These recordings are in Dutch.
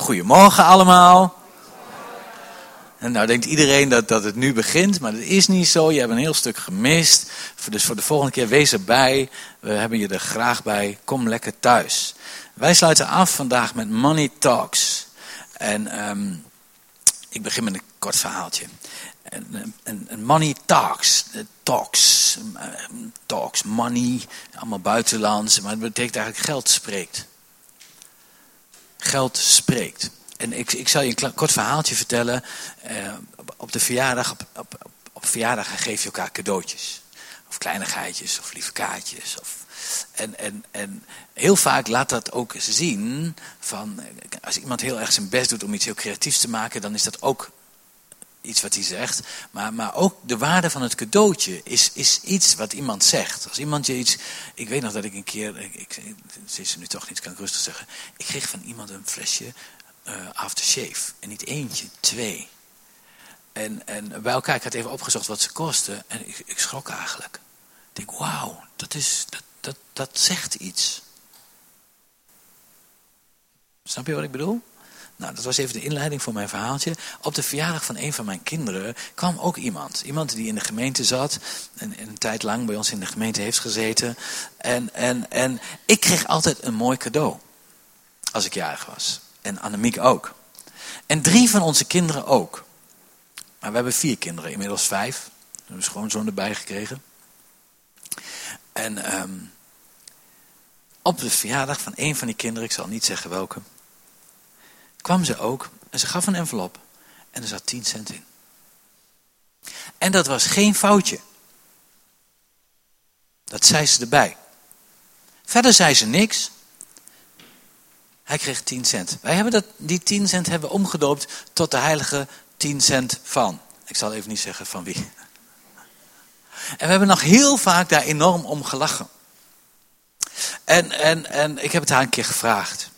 Goedemorgen allemaal. En nou denkt iedereen dat het nu begint, maar dat is niet zo. Je hebt een heel stuk gemist. Dus voor de volgende keer, wees erbij. We hebben je er graag bij. Kom lekker thuis. Wij sluiten af vandaag met Money Talks. En ik begin met een kort verhaaltje. En Money Talks, money, allemaal buitenlands. Maar het betekent eigenlijk geld spreekt. Geld spreekt. En ik zal je een kort verhaaltje vertellen. Op de verjaardag, op verjaardag geef je elkaar cadeautjes. Of kleinigheidjes, of lieve kaartjes. En heel vaak laat dat ook zien van, als iemand heel erg zijn best doet om iets heel creatiefs te maken, dan is dat ook iets wat hij zegt. Maar ook de waarde van het cadeautje is iets wat iemand zegt. Als iemand je iets... Ik weet nog dat ik een keer... Het is er nu toch niet, kan ik rustig zeggen. Ik kreeg van iemand een flesje aftershave. En niet eentje, 2. En bij elkaar, ik had even opgezocht wat ze kosten. En ik schrok eigenlijk. Ik denk, wauw, dat zegt iets. Snap je wat ik bedoel? Nou, dat was even de inleiding voor mijn verhaaltje. Op de verjaardag van een van mijn kinderen kwam ook iemand. Iemand die in de gemeente zat. En een tijd lang bij ons in de gemeente heeft gezeten. En ik kreeg altijd een mooi cadeau. Als ik jarig was. En Annemiek ook. En 3 van onze kinderen ook. Maar we hebben 4 kinderen, inmiddels 5. We hebben schoonzoon erbij gekregen. En op de verjaardag van een van die kinderen, ik zal niet zeggen welke, kwam ze ook en ze gaf een envelop en er zat 10 cent in. En dat was geen foutje. Dat zei ze erbij. Verder zei ze niks. Hij kreeg 10 cent. Wij hebben die 10 cent hebben omgedoopt tot de heilige 10 cent van. Ik zal even niet zeggen van wie. En we hebben nog heel vaak daar enorm om gelachen. En ik heb het haar een keer gevraagd.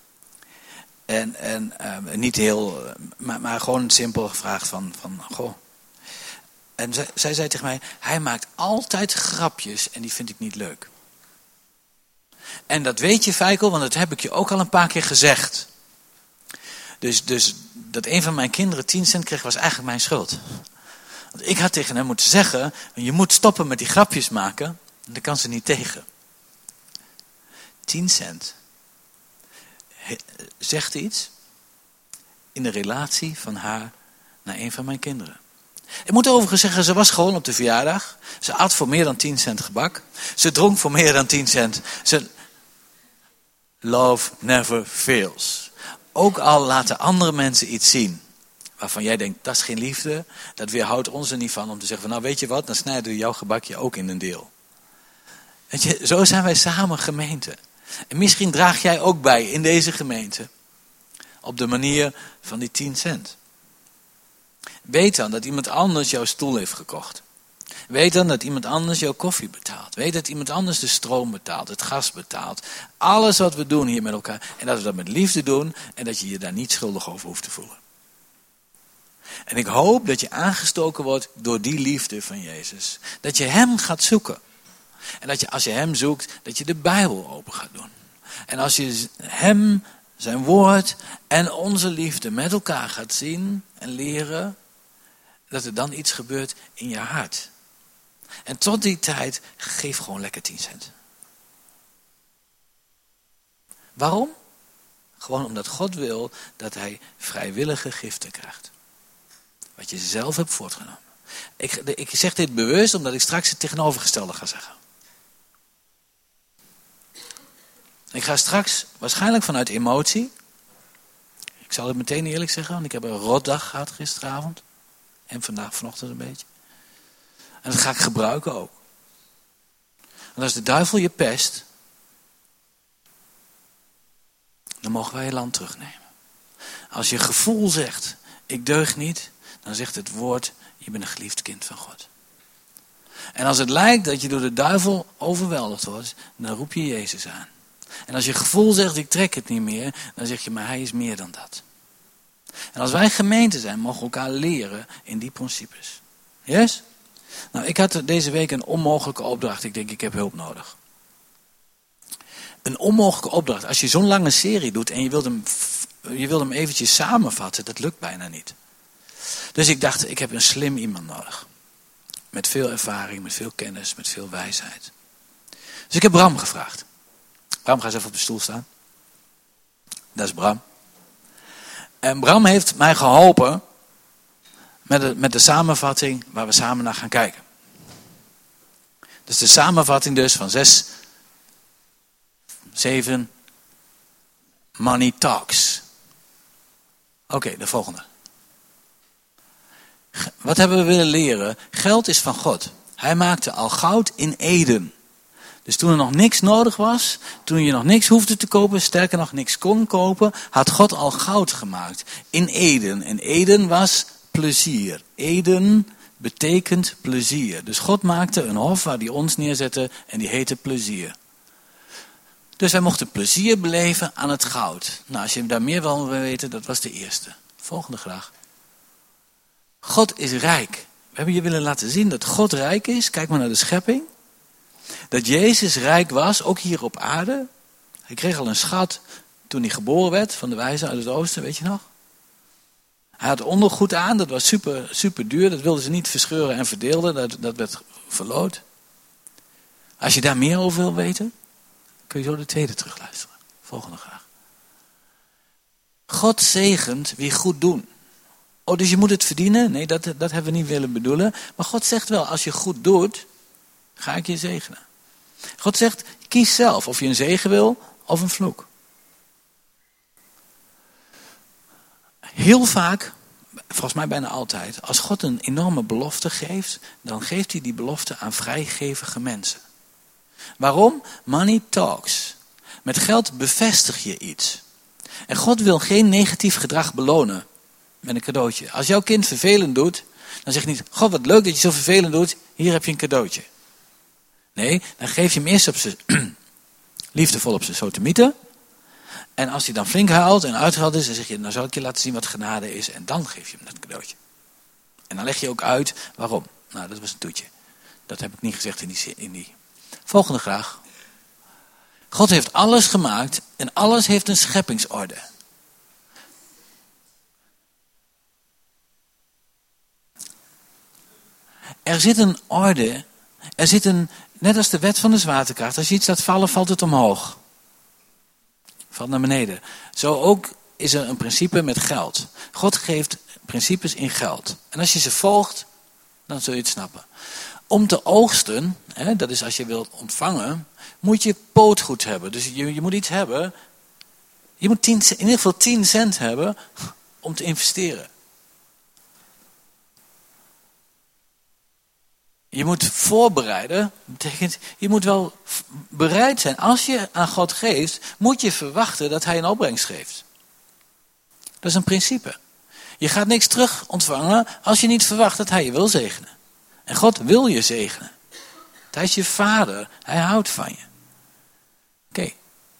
En niet heel, maar gewoon simpel gevraagd van goh. En zij zei tegen mij, hij maakt altijd grapjes en die vind ik niet leuk. En dat weet je, Feikel, want dat heb ik je ook al een paar keer gezegd. Dus dat een van mijn kinderen 10 cent kreeg, was eigenlijk mijn schuld. Want ik had tegen hem moeten zeggen, je moet stoppen met die grapjes maken, en daar kan ze niet tegen. 10 cent. Zegt iets in de relatie van haar naar een van mijn kinderen. Ik moet overigens zeggen, ze was gewoon op de verjaardag. Ze at voor meer dan 10 cent gebak. Ze dronk voor meer dan 10 cent. Love never fails. Ook al laten andere mensen iets zien waarvan jij denkt, dat is geen liefde. Dat weerhoudt ons er niet van om te zeggen van, nou weet je wat, dan snijden we jouw gebakje ook in een deel. Weet je, zo zijn wij samen gemeente. En misschien draag jij ook bij in deze gemeente. Op de manier van die 10 cent. Weet dan dat iemand anders jouw stoel heeft gekocht. Weet dan dat iemand anders jouw koffie betaalt. Weet dat iemand anders de stroom betaalt, het gas betaalt. Alles wat we doen hier met elkaar. En dat we dat met liefde doen. En dat je je daar niet schuldig over hoeft te voelen. En ik hoop dat je aangestoken wordt door die liefde van Jezus. Dat je hem gaat zoeken. En dat je als je hem zoekt, dat je de Bijbel open gaat doen. En als je hem, zijn woord en onze liefde met elkaar gaat zien en leren, dat er dan iets gebeurt in je hart. En tot die tijd, geef gewoon lekker 10 cent. Waarom? Gewoon omdat God wil dat hij vrijwillige giften krijgt. Wat je zelf hebt voortgenomen. Ik zeg dit bewust omdat ik straks het tegenovergestelde ga zeggen. Ik ga straks, waarschijnlijk vanuit emotie. Ik zal het meteen eerlijk zeggen, want ik heb een rotdag gehad gisteravond. En vanochtend een beetje. En dat ga ik gebruiken ook. Want als de duivel je pest, dan mogen wij je land terugnemen. Als je gevoel zegt, ik deug niet, dan zegt het woord, je bent een geliefd kind van God. En als het lijkt dat je door de duivel overweldigd wordt, dan roep je Jezus aan. En als je gevoel zegt, ik trek het niet meer, dan zeg je, maar hij is meer dan dat. En als wij gemeente zijn, mogen we elkaar leren in die principes. Yes? Nou, ik had deze week een onmogelijke opdracht. Ik denk, ik heb hulp nodig. Een onmogelijke opdracht. Als je zo'n lange serie doet en je wilt hem je wil hem eventjes samenvatten, dat lukt bijna niet. Dus ik dacht, ik heb een slim iemand nodig. Met veel ervaring, met veel kennis, met veel wijsheid. Dus ik heb Bram gevraagd. Bram, ga eens even op de stoel staan. Dat is Bram. En Bram heeft mij geholpen met de samenvatting waar we samen naar gaan kijken. Dus de samenvatting dus van 6, 7 Money Talks. Oké, de volgende. Wat hebben we willen leren? Geld is van God. Hij maakte al goud in Eden. Dus toen er nog niks nodig was, toen je nog niks hoefde te kopen, sterker nog niks kon kopen, had God al goud gemaakt in Eden. En Eden was plezier. Eden betekent plezier. Dus God maakte een hof waar hij ons neerzette en die heette plezier. Dus wij mochten plezier beleven aan het goud. Nou, als je daar meer van wil weten, dat was de eerste. Volgende graag. God is rijk. We hebben je willen laten zien dat God rijk is. Kijk maar naar de schepping. Dat Jezus rijk was, ook hier op aarde. Hij kreeg al een schat toen hij geboren werd van de wijze uit het oosten, weet je nog? Hij had ondergoed aan, dat was super, super duur. Dat wilden ze niet verscheuren en verdeelden, dat werd verloot. Als je daar meer over wil weten, kun je zo de tweede terugluisteren. Volgende graag. God zegent wie goed doen. Oh, dus je moet het verdienen? Nee, dat hebben we niet willen bedoelen. Maar God zegt wel, als je goed doet, ga ik je zegenen. God zegt, kies zelf of je een zegen wil of een vloek. Heel vaak, volgens mij bijna altijd, als God een enorme belofte geeft, dan geeft hij die belofte aan vrijgevige mensen. Waarom? Money talks. Met geld bevestig je iets. En God wil geen negatief gedrag belonen met een cadeautje. Als jouw kind vervelend doet, dan zeg je niet, God wat leuk dat je zo vervelend doet, hier heb je een cadeautje. Nee, dan geef je hem eerst op liefdevol op zijn sodomieten. En als hij dan flink huilt en uitgehaald is, dan zeg je, nou zal ik je laten zien wat genade is. En dan geef je hem dat cadeautje. En dan leg je ook uit waarom. Nou, dat was een toetje. Dat heb ik niet gezegd in die. Volgende graag. God heeft alles gemaakt en alles heeft een scheppingsorde. Er zit een orde, net als de wet van de zwaartekracht, als je iets laat vallen, valt het omhoog. Valt naar beneden. Zo ook is er een principe met geld. God geeft principes in geld. En als je ze volgt, dan zul je het snappen. Om te oogsten, dat is als je wilt ontvangen, moet je pootgoed hebben. Dus je moet iets hebben, je moet in ieder geval 10 cent hebben om te investeren. Je moet voorbereiden, betekent, je moet wel bereid zijn. Als je aan God geeft, moet je verwachten dat hij een opbrengst geeft. Dat is een principe. Je gaat niks terug ontvangen als je niet verwacht dat hij je wil zegenen. En God wil je zegenen. Hij is je vader, hij houdt van je. Oké.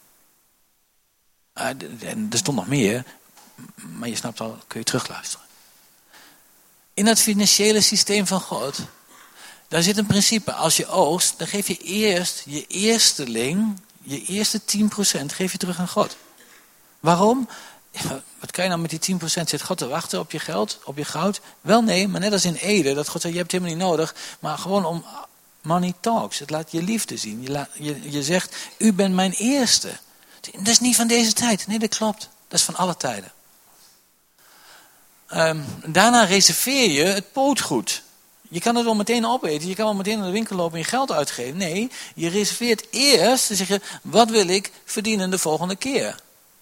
En er stond nog meer, maar je snapt al, kun je terugluisteren. In het financiële systeem van God, daar zit een principe. Als je oogst, dan geef je eerst je eersteling, je eerste 10% geef je terug aan God. Waarom? Wat kan je nou met die 10%? Zit God te wachten op je geld, op je goud? Wel nee, maar net als in Ede, dat God zei, je hebt het helemaal niet nodig. Maar gewoon om money talks. Het laat je liefde zien. Je zegt, u bent mijn eerste. Dat is niet van deze tijd. Nee, dat klopt. Dat is van alle tijden. Daarna reserveer je het pootgoed. Je kan het wel meteen opeten. Je kan wel meteen naar de winkel lopen en je geld uitgeven. Nee, je reserveert eerst. Dan zeg je, wat wil ik verdienen de volgende keer?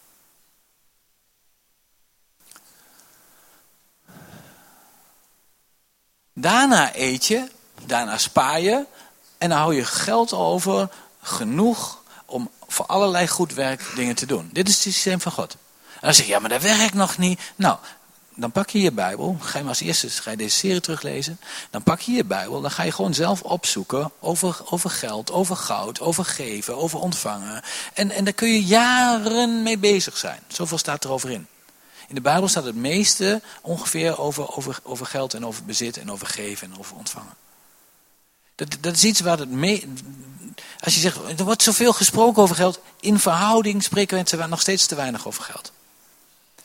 Daarna eet je, daarna spaar je. En dan hou je geld over, genoeg om voor allerlei goed werk dingen te doen. Dit is het systeem van God. En dan zeg je, ja, maar dat werkt nog niet. Nou, dan pak je je Bijbel. Ga je maar als eerste ga je deze serie teruglezen. Dan pak je je Bijbel. Dan ga je gewoon zelf opzoeken over geld, over goud, over geven, over ontvangen. En daar kun je jaren mee bezig zijn. Zoveel staat erover in. In de Bijbel staat het meeste ongeveer over geld en over bezit en over geven en over ontvangen. Dat is iets waar het mee. Als je zegt, er wordt zoveel gesproken over geld. In verhouding spreken we nog steeds te weinig over geld.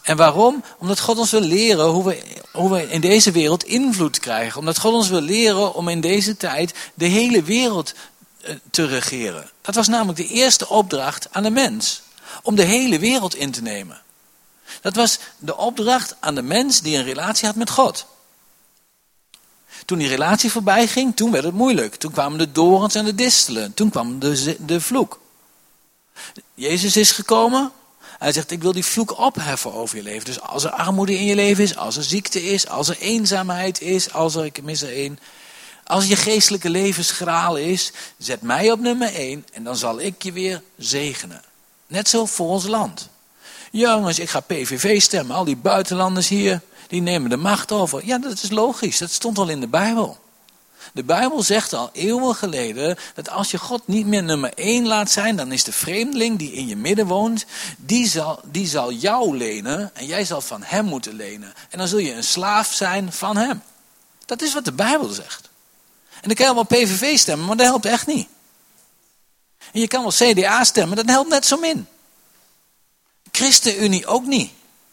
En waarom? Omdat God ons wil leren hoe we in deze wereld invloed krijgen. Omdat God ons wil leren om in deze tijd de hele wereld te regeren. Dat was namelijk de eerste opdracht aan de mens. Om de hele wereld in te nemen. Dat was de opdracht aan de mens die een relatie had met God. Toen die relatie voorbij ging, toen werd het moeilijk. Toen kwamen de dorens en de distelen. Toen kwam de vloek. Jezus is gekomen. Hij zegt, ik wil die vloek opheffen over je leven. Dus als er armoede in je leven is, als er ziekte is, als er eenzaamheid is, ik mis er één. Als je geestelijke leven schraal is, zet mij op nummer 1 en dan zal ik je weer zegenen. Net zo voor ons land. Jongens, ik ga PVV stemmen. Al die buitenlanders hier, die nemen de macht over. Ja, dat is logisch. Dat stond al in de Bijbel. De Bijbel zegt al eeuwen geleden dat als je God niet meer nummer 1 laat zijn, dan is de vreemdeling die in je midden woont, die zal jou lenen en jij zal van hem moeten lenen. En dan zul je een slaaf zijn van hem. Dat is wat de Bijbel zegt. En dan kan je wel PVV stemmen, maar dat helpt echt niet. En je kan wel CDA stemmen, dat helpt net zo min. ChristenUnie ook niet.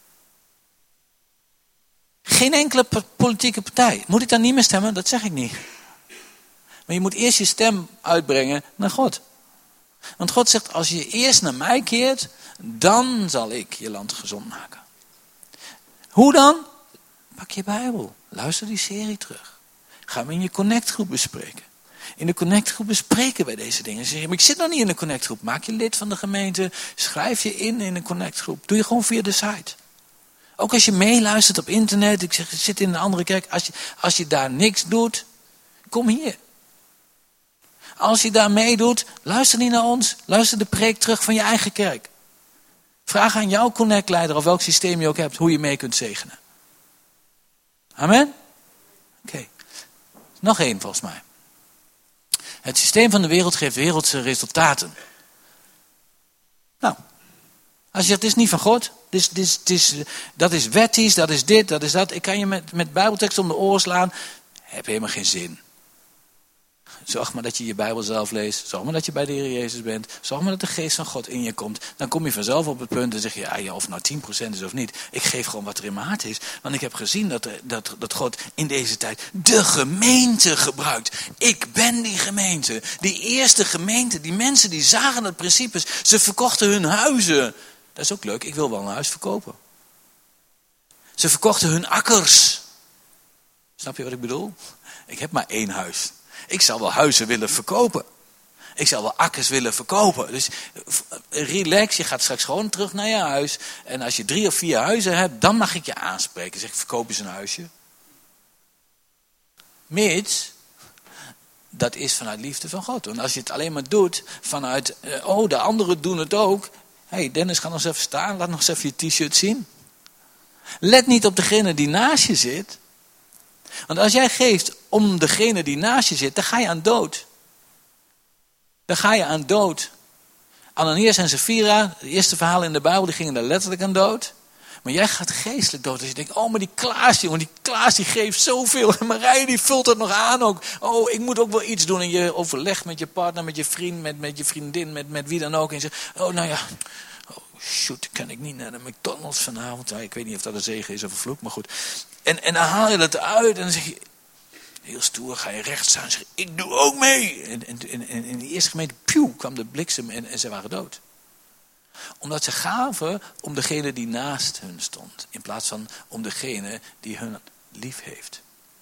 Geen enkele politieke partij. Moet ik dan niet meer stemmen? Dat zeg ik niet. Maar je moet eerst je stem uitbrengen naar God. Want God zegt, als je eerst naar mij keert, dan zal ik je land gezond maken. Hoe dan? Pak je Bijbel. Luister die serie terug. Ga hem in je connectgroep bespreken. In de connectgroep bespreken wij deze dingen. Zeg je, maar ik zit nog niet in de connectgroep. Maak je lid van de gemeente. Schrijf je in een connectgroep. Doe je gewoon via de site. Ook als je meeluistert op internet. Ik zeg, zit in een andere kerk. Als je daar niks doet, kom hier. Als je daar meedoet, luister niet naar ons. Luister de preek terug van je eigen kerk. Vraag aan jouw connectleider of welk systeem je ook hebt, hoe je mee kunt zegenen. Amen? Oké. Nog één volgens mij. Het systeem van de wereld geeft wereldse resultaten. Nou, als je zegt, het is niet van God. Dat is wettisch, dat is dit, dat is dat. Ik kan je met bijbeltekst om de oren slaan. Heb helemaal geen zin. Zorg maar dat je je Bijbel zelf leest. Zorg maar dat je bij de Heer Jezus bent. Zorg maar dat de geest van God in je komt. Dan kom je vanzelf op het punt en zeg je, ja, of nou 10% is of niet. Ik geef gewoon wat er in mijn hart is. Want ik heb gezien dat God in deze tijd de gemeente gebruikt. Ik ben die gemeente. Die eerste gemeente. Die mensen die zagen het principes. Ze verkochten hun huizen. Dat is ook leuk. Ik wil wel een huis verkopen. Ze verkochten hun akkers. Snap je wat ik bedoel? Ik heb maar 1 huis. Ik zal wel huizen willen verkopen. Ik zal wel akkers willen verkopen. Dus relax, je gaat straks gewoon terug naar je huis. En als je 3 of 4 huizen hebt, dan mag ik je aanspreken. Zeg ik, verkoop eens een huisje. Mits, dat is vanuit liefde van God. Want als je het alleen maar doet vanuit, de anderen doen het ook. Hé, Dennis, ga nog eens even staan. Laat nog eens even je t-shirt zien. Let niet op degene die naast je zit. Want als jij geeft om degene die naast je zit, dan ga je aan dood. Dan ga je aan dood. Ananias en Sapphira, het eerste verhaal in de Bijbel, die gingen daar letterlijk aan dood. Maar jij gaat geestelijk dood. Als je denkt, maar die Klaas, jongen, die Klaas die geeft zoveel. En Marije die vult het nog aan ook. Ik moet ook wel iets doen. En je overlegt met je partner, met je vriend, met je vriendin, met wie dan ook. En je zegt, shoot, kan ik niet naar de McDonald's vanavond. Ja, ik weet niet of dat een zegen is of een vloek, maar goed. En dan haal je dat eruit en dan zeg je, heel stoer, ga je recht staan en zeg je, ik doe ook mee. En in de eerste gemeente, kwam de bliksem en ze waren dood. Omdat ze gaven om degene die naast hun stond. In plaats van om degene die hun lief heeft.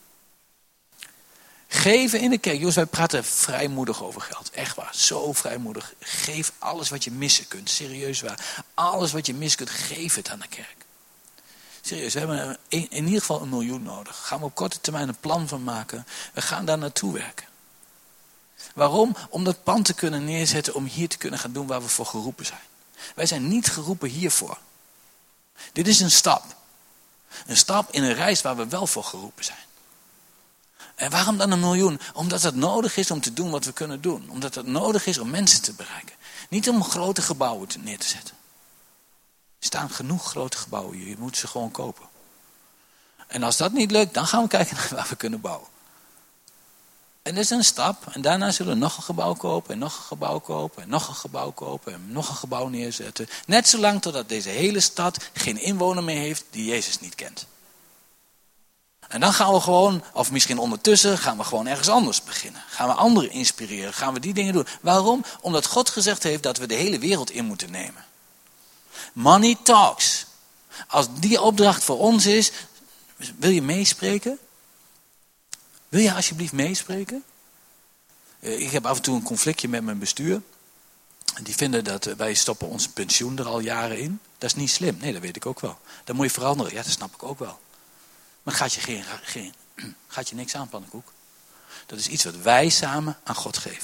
Geven in de kerk. Jongens, wij praten vrijmoedig over geld. Echt waar, zo vrijmoedig. Geef alles wat je missen kunt. Serieus waar. Alles wat je missen kunt, geef het aan de kerk. Serieus, we hebben in ieder geval 1 miljoen nodig. Gaan we op korte termijn een plan van maken. We gaan daar naartoe werken. Waarom? Om dat pand te kunnen neerzetten. Om hier te kunnen gaan doen waar we voor geroepen zijn. Wij zijn niet geroepen hiervoor. Dit is een stap. Een stap in een reis waar we wel voor geroepen zijn. En waarom dan 1 miljoen? Omdat het nodig is om te doen wat we kunnen doen. Omdat het nodig is om mensen te bereiken. Niet om grote gebouwen neer te zetten. Er staan genoeg grote gebouwen hier. Je moet ze gewoon kopen. En als dat niet lukt, dan gaan we kijken naar waar we kunnen bouwen. En dat is een stap. En daarna zullen we nog een gebouw kopen. En nog een gebouw kopen. En nog een gebouw kopen. En nog een gebouw neerzetten. Net zolang totdat deze hele stad geen inwoner meer heeft die Jezus niet kent. En dan gaan we gewoon, of misschien ondertussen, gaan we gewoon ergens anders beginnen. Gaan we anderen inspireren. Gaan we die dingen doen. Waarom? Omdat God gezegd heeft dat we de hele wereld in moeten nemen. Money talks. Als die opdracht voor ons is, wil je meespreken? Wil je alsjeblieft meespreken? Ik heb af en toe een conflictje met mijn bestuur. Die vinden dat wij stoppen ons pensioen er al jaren in. Dat is niet slim. Nee, dat weet ik ook wel. Dat moet je veranderen. Ja, dat snap ik ook wel. Maar gaat je niks aan, pannenkoek. Dat is iets wat wij samen aan God geven.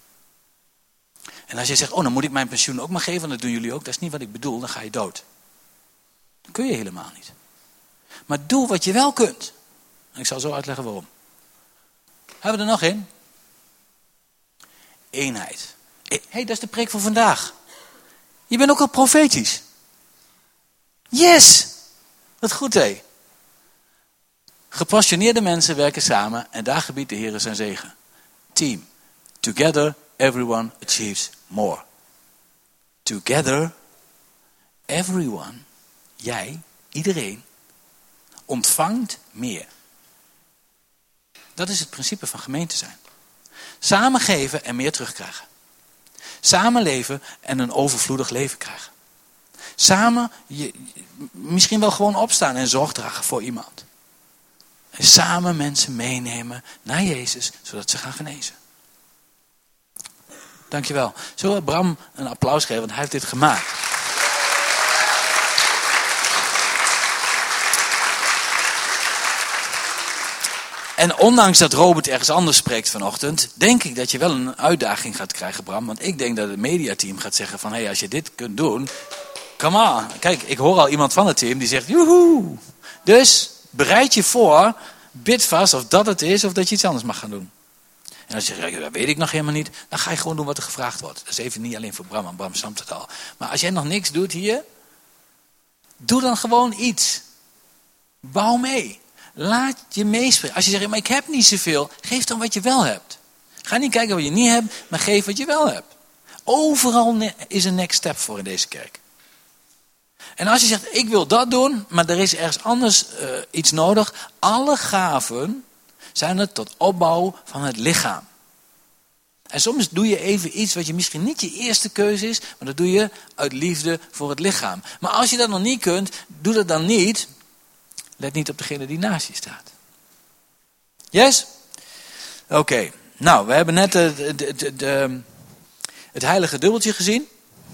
En als je zegt, dan moet ik mijn pensioen ook maar geven, want dat doen jullie ook. Dat is niet wat ik bedoel, dan ga je dood. Dat kun je helemaal niet. Maar doe wat je wel kunt. En ik zal zo uitleggen waarom. Hebben we er nog één? Eenheid. Dat is de preek voor vandaag. Je bent ook al profetisch. Yes! Wat goed, hé. Gepassioneerde mensen werken samen en daar gebiedt de Heer zijn zegen. Team. Together, everyone achieves more. Together, everyone, jij, iedereen, ontvangt meer. Dat is het principe van gemeente zijn. Samen geven en meer terugkrijgen. Samen leven en een overvloedig leven krijgen. Samen misschien wel gewoon opstaan en zorg dragen voor iemand. En samen mensen meenemen naar Jezus, zodat ze gaan genezen. Dankjewel. Zullen we Bram een applaus geven, want hij heeft dit gemaakt. En ondanks dat Robert ergens anders spreekt vanochtend, denk ik dat je wel een uitdaging gaat krijgen, Bram. Want ik denk dat het mediateam gaat zeggen van, als je dit kunt doen, come on. Kijk, ik hoor al iemand van het team die zegt, joehoe. Dus bereid je voor, bid vast of dat het is of dat je iets anders mag gaan doen. En als je zegt, dat weet ik nog helemaal niet, dan ga je gewoon doen wat er gevraagd wordt. Dat is even niet alleen voor Bram, want Bram snapt het al. Maar als jij nog niks doet hier, doe dan gewoon iets. Bouw mee. Laat je meespreken. Als je zegt, maar ik heb niet zoveel, geef dan wat je wel hebt. Ga niet kijken wat je niet hebt, maar geef wat je wel hebt. Overal is een next step voor in deze kerk. En als je zegt, ik wil dat doen, maar er is ergens anders iets nodig. Alle gaven zijn er tot opbouw van het lichaam. En soms doe je even iets wat je misschien niet je eerste keuze is, maar dat doe je uit liefde voor het lichaam. Maar als je dat nog niet kunt, doe dat dan niet. Let niet op degene die naast je staat. Yes? Oké. Nou, we hebben net het heilige dubbeltje gezien.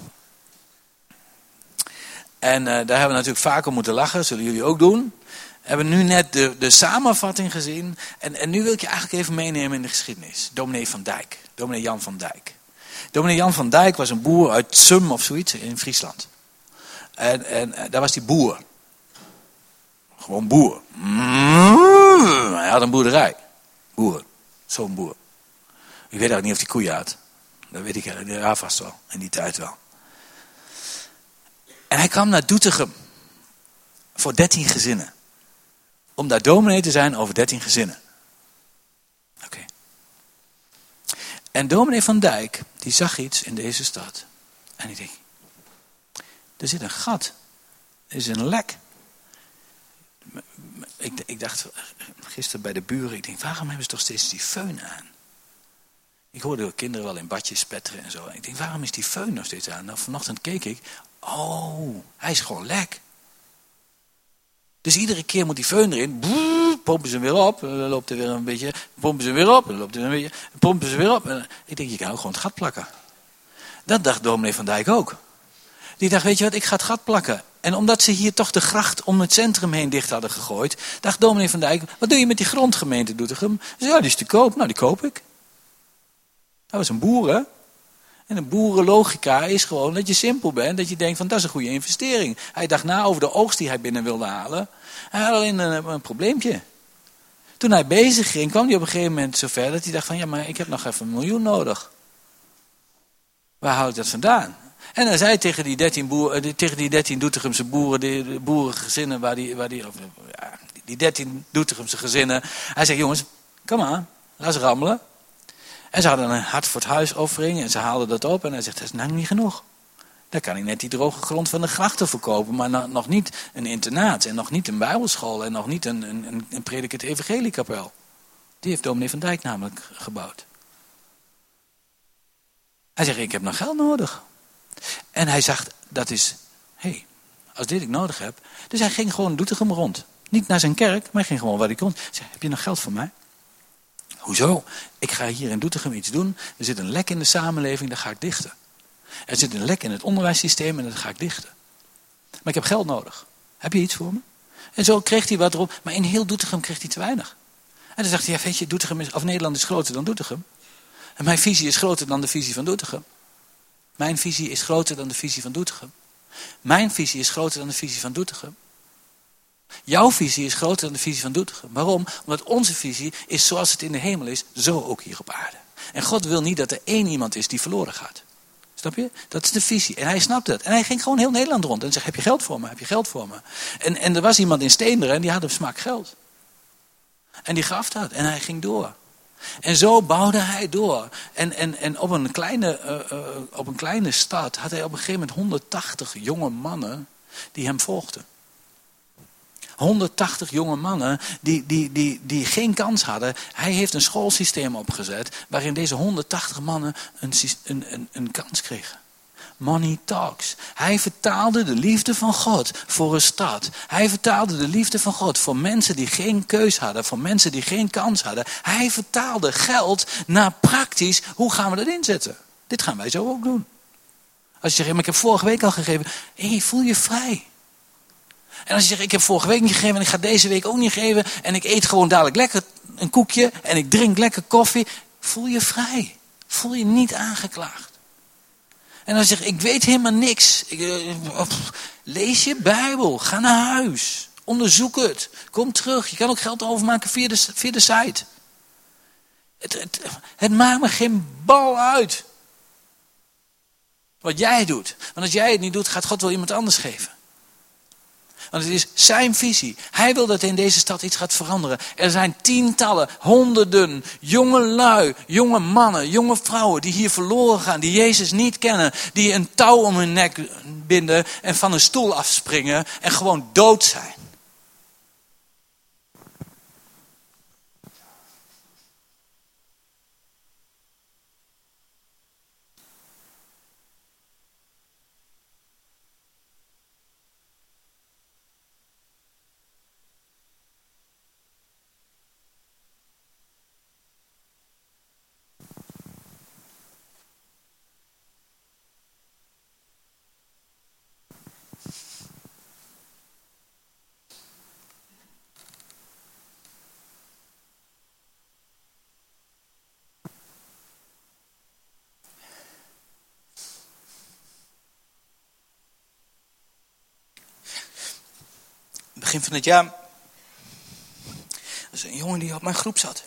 En daar hebben we natuurlijk vaker moeten lachen. Zullen jullie ook doen. We hebben nu net de samenvatting gezien. En nu wil ik je eigenlijk even meenemen in de geschiedenis. Dominee van Dijk. Dominee Jan van Dijk. Dominee Jan van Dijk was een boer uit Tsum of zoiets in Friesland. En daar was die boer. Gewoon boer. Hij had een boerderij. Boer. Zo'n boer. Ik weet eigenlijk niet of hij koeien had. Dat weet ik ja, vast wel. In die tijd wel. En hij kwam naar Doetinchem. Voor 13 gezinnen. Om daar dominee te zijn over 13 gezinnen. Oké. En dominee van Dijk, die zag iets in deze stad. En die dacht, er zit een gat. Er is een lek. Ik dacht gisteren bij de buren, ik denk, waarom hebben ze toch steeds die föhn aan? Ik hoorde de kinderen wel in badjes spetteren en zo. Ik denk, waarom is die föhn nog steeds aan? Nou, vanochtend keek ik, hij is gewoon lek. Dus iedere keer moet die föhn erin, pompen ze hem weer op, dan loopt er weer een beetje, pompen ze hem weer op, dan loopt er weer een beetje, pompen ze weer op. En ik denk, je kan ook gewoon het gat plakken. Dat dacht dominee van Dijk ook. Die dacht, weet je wat, ik ga het gat plakken. En omdat ze hier toch de gracht om het centrum heen dicht hadden gegooid, dacht dominee van Dijk, wat doe je met die grondgemeente Doetinchem? Ze zei, ja, die is te koop. Nou, die koop ik. Dat was een boer, hè? En een boerenlogica is gewoon dat je simpel bent, dat je denkt van, dat is een goede investering. Hij dacht na over de oogst die hij binnen wilde halen. Hij had alleen een probleempje. Toen hij bezig ging, kwam hij op een gegeven moment zover dat hij dacht van, ja, maar ik heb nog even 1 miljoen nodig. Waar haal ik dat vandaan? En hij zei tegen die 13 Doetinchamse boeren, de boerengezinnen, die 13 Doetinchamse gezinnen. Hij zei, jongens, kom aan, laat ze rammelen. En ze hadden een hart voor het huisoffering en ze haalden dat op. En hij zegt, dat is nou niet genoeg. Dan kan ik net die droge grond van de grachten verkopen. Maar nog niet een internaat en nog niet een bijbelschool en nog niet een predikant evangeliekapel. Die heeft dominee Van Dijk namelijk gebouwd. Hij zegt, ik heb nog geld nodig. En hij zag, dat is, als dit ik nodig heb. Dus hij ging gewoon Doetinchem rond. Niet naar zijn kerk, maar hij ging gewoon waar hij kon. Hij zei, heb je nog geld voor mij? Hoezo? Ik ga hier in Doetinchem iets doen. Er zit een lek in de samenleving, dat ga ik dichten. Er zit een lek in het onderwijssysteem en dat ga ik dichten. Maar ik heb geld nodig. Heb je iets voor me? En zo kreeg hij wat erop. Maar in heel Doetinchem kreeg hij te weinig. En dan dacht hij, ja, weet je, Nederland is groter dan Doetinchem. En mijn visie is groter dan de visie van Doetinchem. Mijn visie is groter dan de visie van Doetinchem. Mijn visie is groter dan de visie van Doetinchem. Jouw visie is groter dan de visie van Doetinchem. Waarom? Omdat onze visie is zoals het in de hemel is, zo ook hier op aarde. En God wil niet dat er één iemand is die verloren gaat. Snap je? Dat is de visie. En hij snapt het. En hij ging gewoon heel Nederland rond en zegt, heb je geld voor me? Heb je geld voor me? En er was iemand in Steenderen en die had een smak geld. En die gaf dat. En hij ging door. En zo bouwde hij door. En op een kleine stad had hij op een gegeven moment 180 jonge mannen die hem volgden. 180 jonge mannen die geen kans hadden. Hij heeft een schoolsysteem opgezet waarin deze 180 mannen een kans kregen. Money talks. Hij vertaalde de liefde van God voor een stad. Hij vertaalde de liefde van God voor mensen die geen keus hadden. Voor mensen die geen kans hadden. Hij vertaalde geld naar praktisch. Hoe gaan we dat inzetten? Dit gaan wij zo ook doen. Als je zegt, maar ik heb vorige week al gegeven. Voel je vrij. En als je zegt, ik heb vorige week niet gegeven en ik ga deze week ook niet geven. En ik eet gewoon dadelijk lekker een koekje en ik drink lekker koffie. Voel je vrij. Voel je niet aangeklaagd. En dan zeg ik weet helemaal niks. Lees je Bijbel. Ga naar huis. Onderzoek het. Kom terug. Je kan ook geld overmaken via de site. Het maakt me geen bal uit. Wat jij doet. Want als jij het niet doet, gaat God wel iemand anders geven. Want het is zijn visie. Hij wil dat in deze stad iets gaat veranderen. Er zijn tientallen, honderden, jonge lui, jonge mannen, jonge vrouwen die hier verloren gaan. Die Jezus niet kennen. Die een touw om hun nek binden en van een stoel afspringen en gewoon dood zijn. Begin van het jaar. Er is een jongen die op mijn groep zat.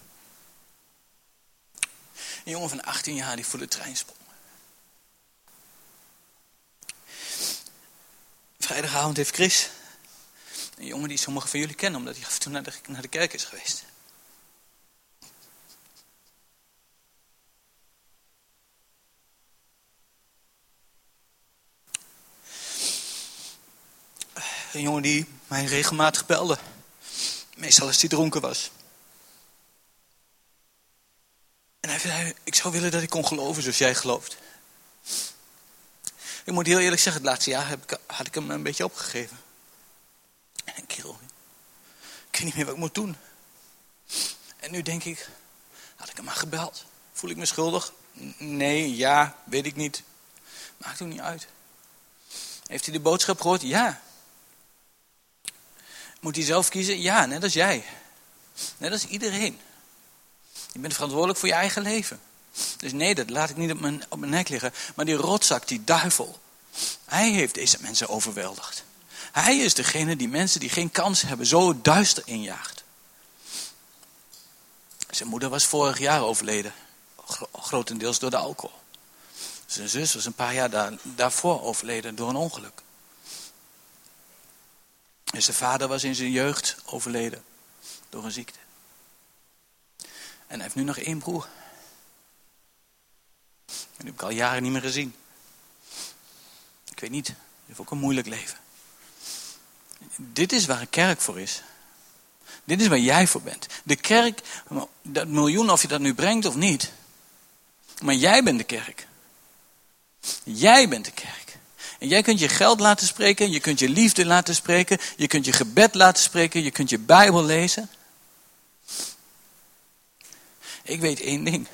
Een jongen van 18 jaar die voor de trein sprong. Vrijdagavond heeft Chris, een jongen die sommigen van jullie kennen, omdat hij af en toe naar de kerk is geweest. Een jongen die mij regelmatig belde. Meestal als hij dronken was. En hij zei, ik zou willen dat ik kon geloven zoals jij gelooft. Ik moet heel eerlijk zeggen, het laatste jaar had ik hem een beetje opgegeven. En kerel, ik weet niet meer wat ik moet doen. En nu denk ik, had ik hem maar gebeld. Voel ik me schuldig? Nee, ja, weet ik niet. Maakt ook niet uit. Heeft hij de boodschap gehoord? Ja. Moet hij zelf kiezen? Ja, net als jij. Net als iedereen. Je bent verantwoordelijk voor je eigen leven. Dus nee, dat laat ik niet op mijn nek liggen. Maar die rotzak, die duivel. Hij heeft deze mensen overweldigd. Hij is degene die mensen die geen kans hebben zo duister injaagt. Zijn moeder was vorig jaar overleden. Grotendeels door de alcohol. Zijn zus was een paar jaar daarvoor overleden door een ongeluk. En zijn vader was in zijn jeugd overleden door een ziekte. En hij heeft nu nog 1 broer. Die heb ik al jaren niet meer gezien. Ik weet niet, die heeft ook een moeilijk leven. Dit is waar een kerk voor is. Dit is waar jij voor bent. De kerk, dat miljoen of je dat nu brengt of niet. Maar jij bent de kerk. Jij bent de kerk. En jij kunt je geld laten spreken, je kunt je liefde laten spreken, je kunt je gebed laten spreken, je kunt je Bijbel lezen. Ik weet één ding.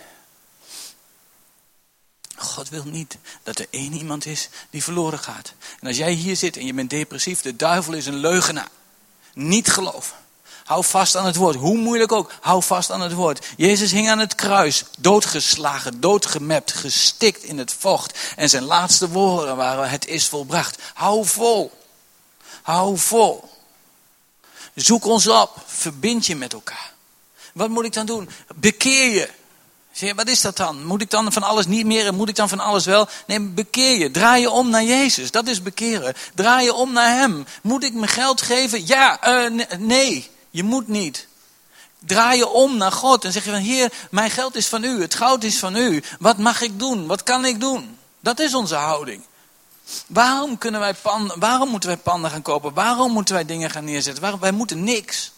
God wil niet dat er één iemand is die verloren gaat. En als jij hier zit en je bent depressief, de duivel is een leugenaar. Niet geloven. Hou vast aan het woord. Hoe moeilijk ook, hou vast aan het woord. Jezus hing aan het kruis, doodgeslagen, doodgemept, gestikt in het vocht. En zijn laatste woorden waren: het is volbracht. Hou vol. Hou vol. Zoek ons op. Verbind je met elkaar. Wat moet ik dan doen? Bekeer je. Zeg je, wat is dat dan? Moet ik dan van alles niet meer en moet ik dan van alles wel? Nee, bekeer je. Draai je om naar Jezus. Dat is bekeren. Draai je om naar hem. Moet ik mijn geld geven? Ja, nee. Je moet niet. Draai je om naar God en zeg je van: Heer, mijn geld is van u. Het goud is van u. Wat mag ik doen? Wat kan ik doen? Dat is onze houding. Waarom moeten wij panden gaan kopen? Waarom moeten wij dingen gaan neerzetten? Wij moeten niks.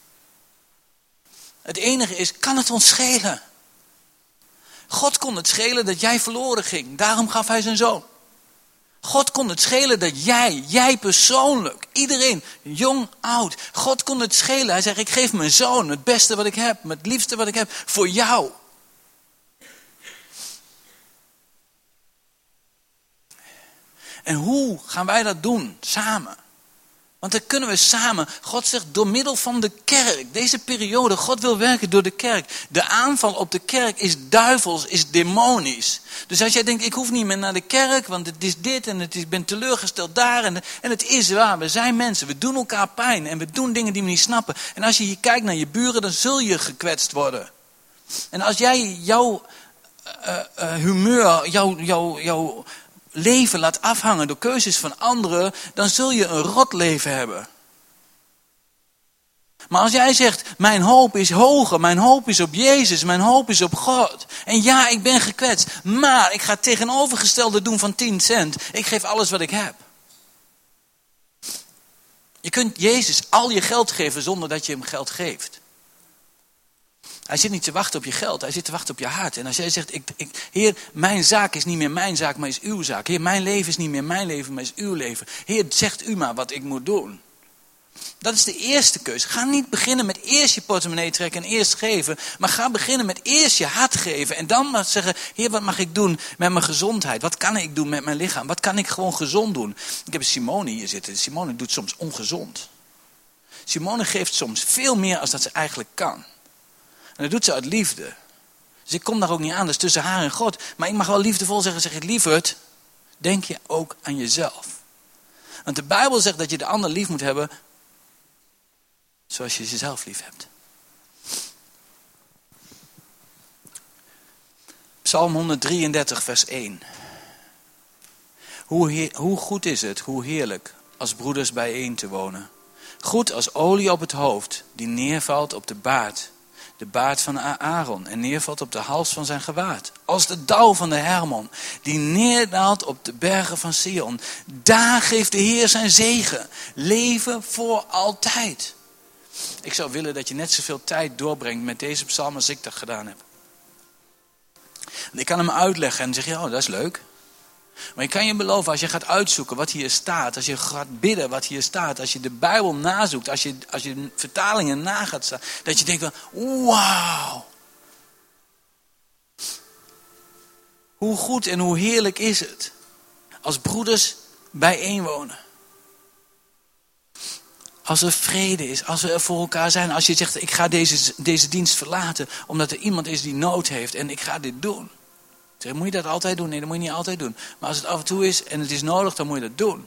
Het enige is, kan het ons schelen? God kon het schelen dat jij verloren ging. Daarom gaf hij zijn zoon. God kon het schelen dat jij persoonlijk, iedereen, jong, oud. God kon het schelen. Hij zegt: ik geef mijn zoon het beste wat ik heb, het liefste wat ik heb, voor jou. En hoe gaan wij dat doen? Samen. Want dan kunnen we samen, God zegt door middel van de kerk, deze periode, God wil werken door de kerk. De aanval op de kerk is duivels, is demonisch. Dus als jij denkt: ik hoef niet meer naar de kerk, want het is dit en ik ben teleurgesteld daar. En het is waar, we zijn mensen, we doen elkaar pijn en we doen dingen die we niet snappen. En als je hier kijkt naar je buren, dan zul je gekwetst worden. En als jij jouw humeur, jouw leven laat afhangen door keuzes van anderen, dan zul je een rot leven hebben. Maar als jij zegt: mijn hoop is hoger, mijn hoop is op Jezus, mijn hoop is op God. En ja, ik ben gekwetst, maar ik ga het tegenovergestelde doen van 10 cent. Ik geef alles wat ik heb. Je kunt Jezus al je geld geven zonder dat je hem geld geeft. Hij zit niet te wachten op je geld, hij zit te wachten op je hart. En als jij zegt: Heer, mijn zaak is niet meer mijn zaak, maar is uw zaak. Heer, mijn leven is niet meer mijn leven, maar is uw leven. Heer, zegt u maar wat ik moet doen. Dat is de eerste keuze. Ga niet beginnen met eerst je portemonnee trekken en eerst geven. Maar ga beginnen met eerst je hart geven. En dan maar zeggen: Heer, wat mag ik doen met mijn gezondheid? Wat kan ik doen met mijn lichaam? Wat kan ik gewoon gezond doen? Ik heb Simone hier zitten. Simone doet soms ongezond. Simone geeft soms veel meer dan dat ze eigenlijk kan. En dat doet ze uit liefde. Dus ik kom daar ook niet aan, dat is tussen haar en God. Maar ik mag wel liefdevol zeggen: zeg ik, lieverd, denk je ook aan jezelf. Want de Bijbel zegt dat je de ander lief moet hebben zoals je jezelf lief hebt. Psalm 133 vers 1. Hoe goed is het, hoe heerlijk, als broeders bijeen te wonen. Goed als olie op het hoofd, die neervalt op de baard. De baard van Aaron en neervalt op de hals van zijn gewaad. Als de dauw van de Hermon, die neerdaalt op de bergen van Sion. Daar geeft de Heer zijn zegen. Leven voor altijd. Ik zou willen dat je net zoveel tijd doorbrengt met deze psalm als ik dat gedaan heb. Ik kan hem uitleggen en zeg je: oh, dat is leuk. Maar ik kan je beloven, als je gaat uitzoeken wat hier staat, als je gaat bidden wat hier staat, als je de Bijbel nazoekt, als je vertalingen na gaat staan, dat je denkt: wauw. Hoe goed en hoe heerlijk is het als broeders bijeenwonen. Als er vrede is, als we er voor elkaar zijn. Als je zegt: ik ga deze dienst verlaten omdat er iemand is die nood heeft en ik ga dit doen. Zeg, moet je dat altijd doen? Nee, dat moet je niet altijd doen. Maar als het af en toe is en het is nodig, dan moet je dat doen.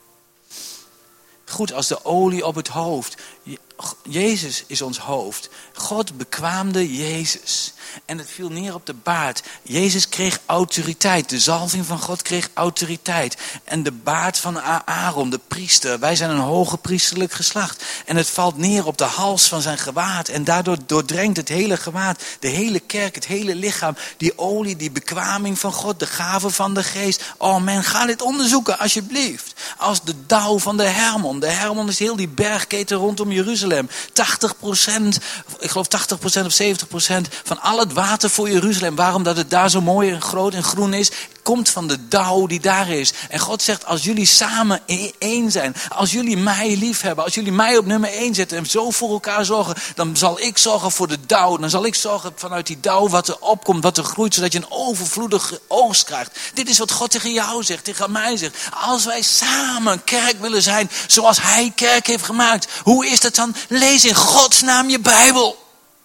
Goed als de olie op het hoofd. Jezus is ons hoofd. God bekwaamde Jezus. En het viel neer op de baard. Jezus kreeg autoriteit. De zalving van God kreeg autoriteit. En de baard van Aaron, de priester. Wij zijn een hoge priesterlijk geslacht. En het valt neer op de hals van zijn gewaad. En daardoor doordrenkt het hele gewaad, de hele kerk, het hele lichaam. Die olie, die bekwaming van God, de gave van de geest. Oh man, ga dit onderzoeken alsjeblieft. Als de dauw van de Hermon. De Hermon is heel die bergketen rondom Jeruzalem. 80%, ik geloof 80% of 70% van al het water voor Jeruzalem. Waarom? Dat het daar zo mooi en groot en groen is. Komt van de dauw die daar is. En God zegt, als jullie samen één zijn. Als jullie mij lief hebben. Als jullie mij op nummer 1 zetten. En zo voor elkaar zorgen. Dan zal ik zorgen voor de dauw. Dan zal ik zorgen vanuit die dauw wat er opkomt. Wat er groeit. Zodat je een overvloedige oogst krijgt. Dit is wat God tegen jou zegt. Tegen mij zegt. Als wij samen kerk willen zijn. Zoals hij kerk heeft gemaakt. Hoe is dat dan? Lees in Gods naam je Bijbel.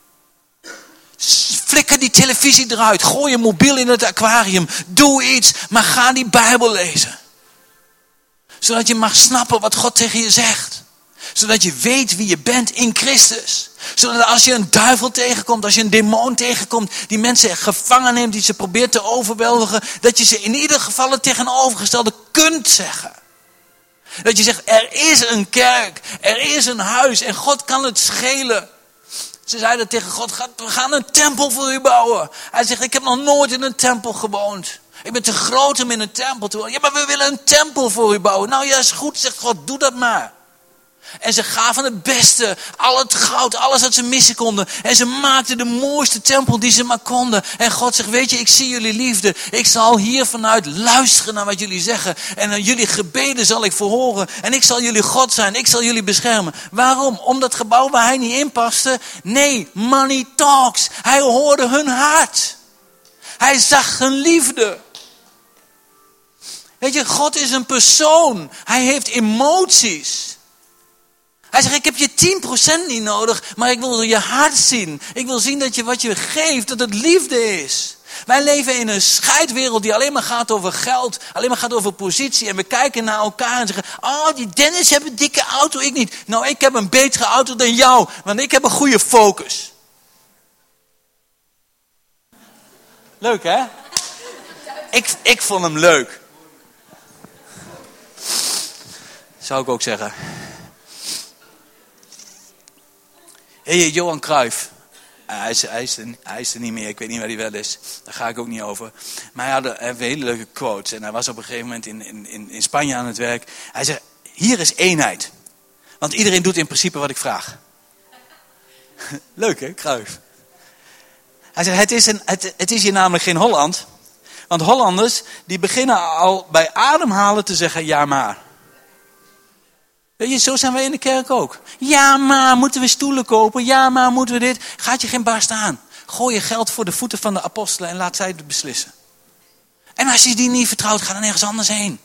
Flikker die televisie eruit. Gooi je mobiel in het aquarium. Doe iets. Maar ga die Bijbel lezen. Zodat je mag snappen wat God tegen je zegt. Zodat je weet wie je bent in Christus. Zodat als je een duivel tegenkomt. Als je een demon tegenkomt. Die mensen gevangen neemt. Die ze probeert te overweldigen. Dat je ze in ieder geval het tegenovergestelde kunt zeggen. Dat je zegt, er is een kerk. Er is een huis. En God kan het schelen. Ze zeiden tegen God, we gaan een tempel voor u bouwen. Hij zegt, ik heb nog nooit in een tempel gewoond. Ik ben te groot om in een tempel te wonen. Ja, maar we willen een tempel voor u bouwen. Nou ja, is goed, zegt God, doe dat maar. En ze gaven het beste, al het goud, alles wat ze missen konden. En ze maakten de mooiste tempel die ze maar konden. En God zegt, weet je, ik zie jullie liefde. Ik zal hier vanuit luisteren naar wat jullie zeggen. En aan jullie gebeden zal ik verhoren. En ik zal jullie God zijn, ik zal jullie beschermen. Waarom? Om dat gebouw waar hij niet in paste? Nee, money talks. Hij hoorde hun hart. Hij zag hun liefde. Weet je, God is een persoon. Hij heeft emoties. Hij zegt, ik heb je 10% niet nodig, maar ik wil je hart zien. Ik wil zien dat je wat je geeft, dat het liefde is. Wij leven in een scheidwereld die alleen maar gaat over geld, alleen maar gaat over positie. En we kijken naar elkaar en zeggen, oh die Dennis heeft een dikke auto, ik niet. Nou, ik heb een betere auto dan jou, want ik heb een goede focus. Leuk hè? Ik vond hem leuk. Zou ik ook zeggen. Johan Cruijff. Hij is er niet meer. Ik weet niet waar hij wel is. Daar ga ik ook niet over. Maar hij had een hele leuke quote. En hij was op een gegeven moment in Spanje aan het werk. Hij zei, hier is eenheid. Want iedereen doet in principe wat ik vraag. Leuk hè, Cruijff. Hij zei, het is hier namelijk geen Holland. Want Hollanders, die beginnen al bij ademhalen te zeggen, ja maar. Weet je, zo zijn wij in de kerk ook. Ja, maar moeten we stoelen kopen? Ja, maar moeten we dit? Gaat je geen barst aan. Gooi je geld voor de voeten van de apostelen en laat zij het beslissen. En als je die niet vertrouwt, ga dan ergens anders heen.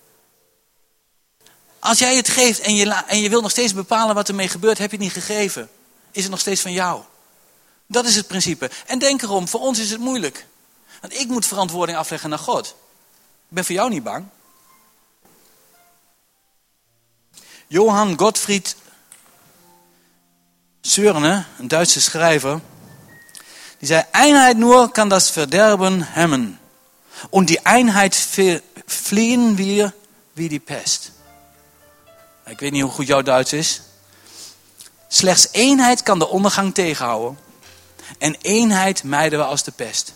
Als jij het geeft en je wilt nog steeds bepalen wat ermee gebeurt, heb je het niet gegeven. Is het nog steeds van jou. Dat is het principe. En denk erom, voor ons is het moeilijk. Want ik moet verantwoording afleggen naar God. Ik ben voor jou niet bang. Johann Gottfried Sörne, een Duitse schrijver, die zei, Einheit nur kann das Verderben hemmen. Und die Einheit fliehen wir wie die Pest. Ik weet niet hoe goed jouw Duits is. Slechts eenheid kan de ondergang tegenhouden. En eenheid mijden we als de pest.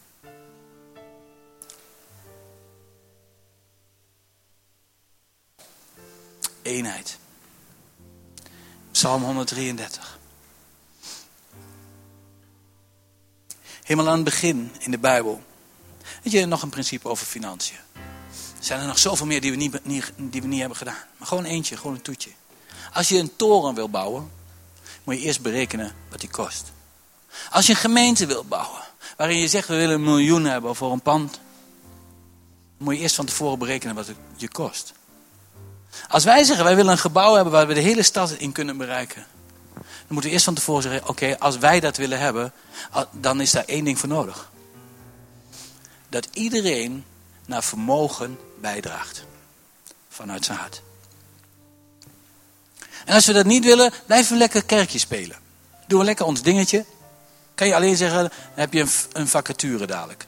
Eenheid. Psalm 133. Helemaal aan het begin in de Bijbel. Weet je, nog een principe over financiën. Er zijn er nog zoveel meer die we niet hebben gedaan. Maar gewoon eentje, gewoon een toetje. Als je een toren wil bouwen, moet je eerst berekenen wat die kost. Als je een gemeente wil bouwen, waarin je zegt we willen 1 miljoen hebben voor een pand, dan moet je eerst van tevoren berekenen wat het je kost. Als wij zeggen wij willen een gebouw hebben waar we de hele stad in kunnen bereiken, dan moeten we eerst van tevoren zeggen, oké, als wij dat willen hebben, dan is daar één ding voor nodig. Dat iedereen naar vermogen bijdraagt. Vanuit zijn hart. En als we dat niet willen, blijven we lekker kerkje spelen. Doen we lekker ons dingetje. Kan je alleen zeggen, dan heb je een vacature dadelijk.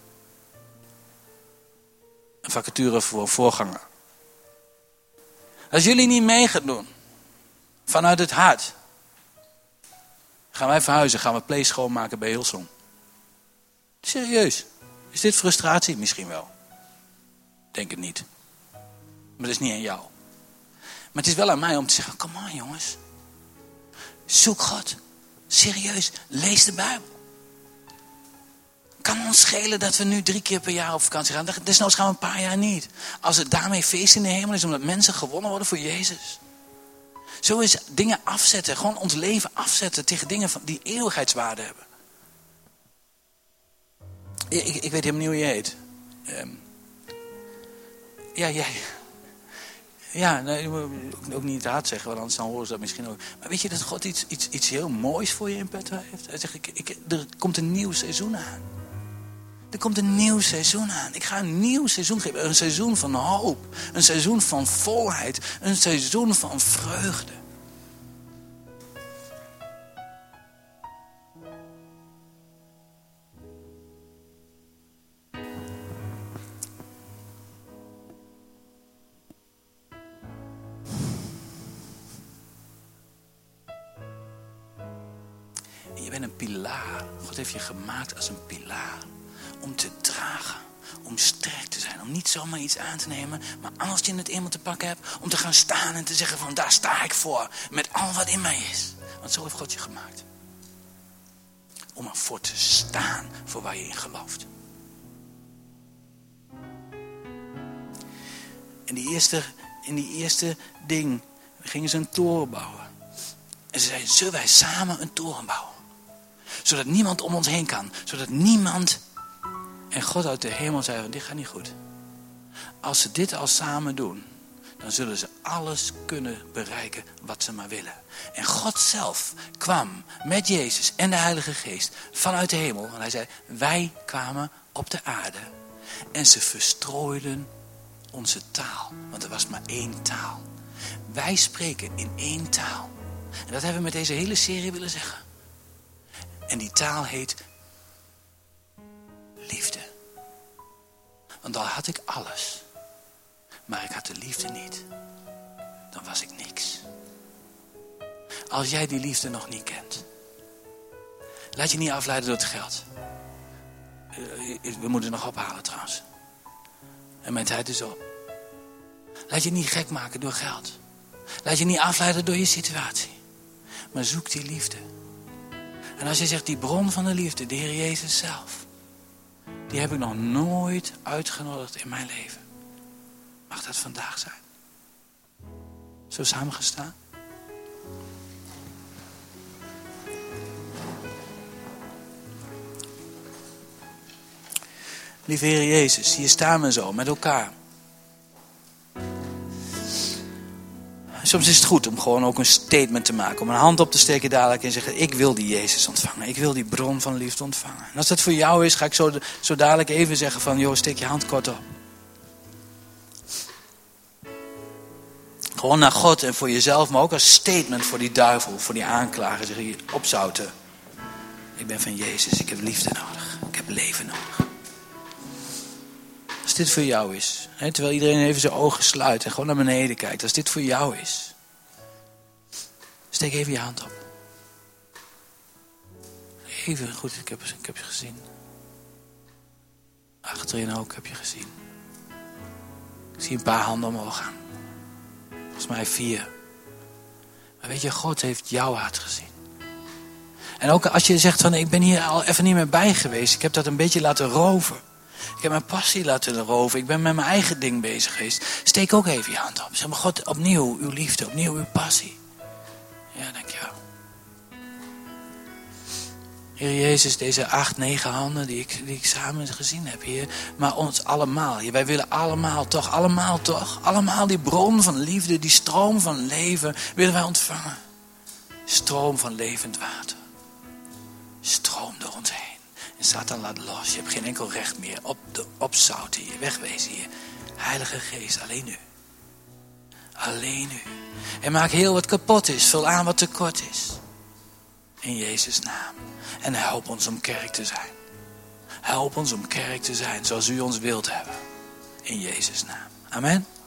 Een vacature voor voorganger. Als jullie niet mee gaan doen, vanuit het hart, gaan wij verhuizen, gaan we play schoonmaken bij Hillsong. Serieus. Is dit frustratie? Misschien wel. Denk het niet. Maar dat is niet aan jou. Maar het is wel aan mij om te zeggen, come on jongens. Zoek God. Serieus. Lees de Bijbel. Kan ons schelen dat we nu 3 keer per jaar op vakantie gaan. Desnoods gaan we een paar jaar niet. Als het daarmee feest in de hemel is, omdat mensen gewonnen worden voor Jezus. Zo is dingen afzetten. Gewoon ons leven afzetten tegen dingen die eeuwigheidswaarde hebben. Ik weet helemaal niet hoe je heet. Ja, jij. Ja, nee, ook niet te hard zeggen, want anders dan horen ze dat misschien ook. Maar weet je dat God iets heel moois voor je in petto heeft? Hij zegt, er komt een nieuw seizoen aan. Er komt een nieuw seizoen aan. Ik ga een nieuw seizoen geven. Een seizoen van hoop. Een seizoen van volheid. Een seizoen van vreugde. Je bent een pilaar. God heeft je gemaakt als een pilaar. Om te dragen. Om sterk te zijn. Om niet zomaar iets aan te nemen. Maar als je het eenmaal te pakken hebt. Om te gaan staan en te zeggen van daar sta ik voor. Met al wat in mij is. Want zo heeft God je gemaakt. Om ervoor te staan. Voor waar je in gelooft. En in die eerste ding. Gingen ze een toren bouwen. En ze zeiden, zullen wij samen een toren bouwen? Zodat niemand om ons heen kan. Zodat niemand... En God uit de hemel zei, dit gaat niet goed. Als ze dit al samen doen, dan zullen ze alles kunnen bereiken wat ze maar willen. En God zelf kwam met Jezus en de Heilige Geest vanuit de hemel. En hij zei, wij kwamen op de aarde. En ze verstrooiden onze taal. Want er was maar 1 taal. Wij spreken in 1 taal. En dat hebben we met deze hele serie willen zeggen. En die taal heet liefde. Want al had ik alles, maar ik had de liefde niet, dan was ik niks. Als jij die liefde nog niet kent, laat je niet afleiden door het geld. We moeten nog ophalen trouwens. En mijn tijd is op. Laat je niet gek maken door geld. Laat je niet afleiden door je situatie. Maar zoek die liefde. En als je zegt, die bron van de liefde, de Heer Jezus zelf. Die heb ik nog nooit uitgenodigd in mijn leven. Mag dat vandaag zijn? Zo samen gaan staan? Lieve Heer Jezus, hier staan we zo met elkaar. Soms is het goed om gewoon ook een statement te maken. Om een hand op te steken dadelijk en zeggen, ik wil die Jezus ontvangen. Ik wil die bron van liefde ontvangen. En als dat voor jou is, ga ik zo dadelijk even zeggen van, joh, steek je hand kort op. Gewoon naar God en voor jezelf, maar ook als statement voor die duivel, voor die aanklager. Zeg je, opzouten. Ik ben van Jezus, ik heb liefde nodig. Ik heb leven nodig. Als dit voor jou is, hè, terwijl iedereen even zijn ogen sluit en gewoon naar beneden kijkt. Als dit voor jou is, steek even je hand op. Even, goed, ik heb je gezien. Achterin ook heb je gezien. Ik zie een paar handen omhoog gaan. Volgens mij 4. Maar weet je, God heeft jouw hart gezien. En ook als je zegt van, ik ben hier al even niet meer bij geweest. Ik heb dat een beetje laten roven. Ik heb mijn passie laten roven. Ik ben met mijn eigen ding bezig geweest. Steek ook even je hand op. Zeg maar, God, opnieuw uw liefde, opnieuw uw passie. Ja, dankjewel. Heer Jezus, deze 8, 9 handen die ik samen gezien heb, Heer. Maar ons allemaal. Wij willen allemaal toch. Allemaal die bron van liefde, die stroom van leven willen wij ontvangen. Stroom van levend water. Stroom door ons heen. En Satan laat los. Je hebt geen enkel recht meer. Opzouten hier. Wegwezen hier. Heilige Geest. Alleen u. Alleen u. En maak heel wat kapot is. Vul aan wat tekort is. In Jezus' naam. En help ons om kerk te zijn. Help ons om kerk te zijn zoals u ons wilt hebben. In Jezus' naam. Amen.